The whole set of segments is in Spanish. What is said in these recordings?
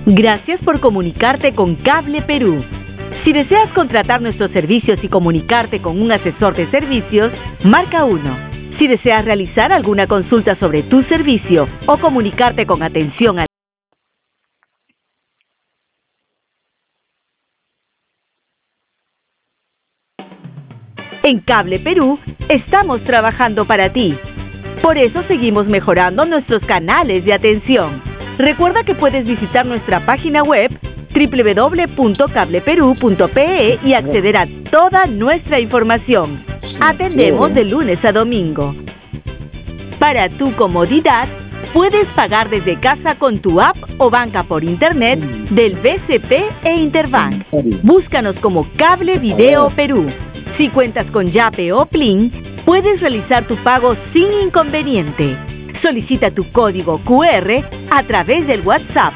Gracias por comunicarte con Cable Perú. Si deseas contratar nuestros servicios y comunicarte con un asesor de servicios, marca 1. Si deseas realizar alguna consulta sobre tu servicio o comunicarte con atención al En Cable Perú estamos trabajando para ti. Por eso seguimos mejorando nuestros canales de atención. Recuerda que puedes visitar nuestra página web www.cableperú.pe y acceder a toda nuestra información. Atendemos de lunes a domingo. Para tu comodidad, puedes pagar desde casa con tu app o banca por internet del BCP e Interbank. Búscanos como Cable Video Perú. Si cuentas con Yape o Plin, puedes realizar tu pago sin inconveniente. Solicita tu código QR a través del WhatsApp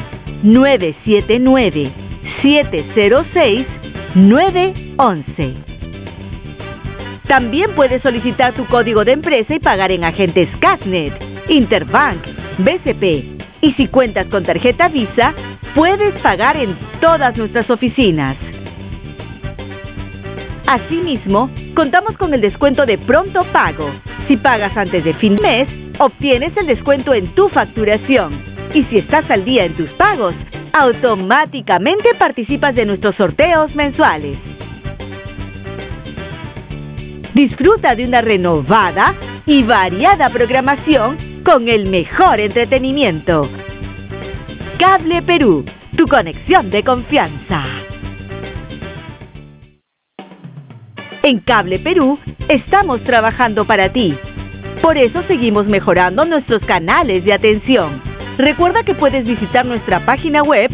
979-706-911. También puedes solicitar tu código de empresa y pagar en agentes Casnet, Interbank, BCP. Y si cuentas con tarjeta Visa, puedes pagar en todas nuestras oficinas. Asimismo, contamos con el descuento de pronto pago. Si pagas antes de fin de mes, obtienes el descuento en tu facturación. Y si estás al día en tus pagos, automáticamente participas de nuestros sorteos mensuales. Disfruta de una renovada y variada programación con el mejor entretenimiento. Cable Perú, tu conexión de confianza. En Cable Perú estamos trabajando para ti. Por eso seguimos mejorando nuestros canales de atención. Recuerda que puedes visitar nuestra página web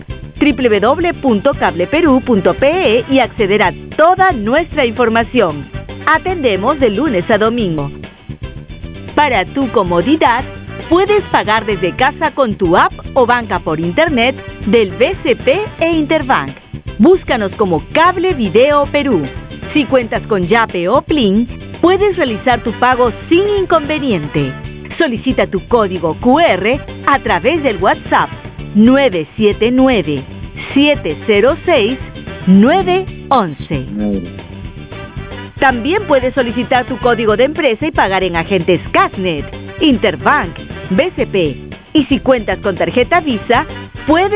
www.cableperú.pe y acceder a toda nuestra información. Atendemos de lunes a domingo. Para tu comodidad, puedes pagar desde casa con tu app o banca por internet del BCP e Interbank. Búscanos como Cable Video Perú. Si cuentas con Yape o Plin, puedes realizar tu pago sin inconveniente. Solicita tu código QR a través del WhatsApp 979-706-911. También puedes solicitar tu código de empresa y pagar en agentes Casnet, Interbank, BCP. Y si cuentas con tarjeta Visa, puedes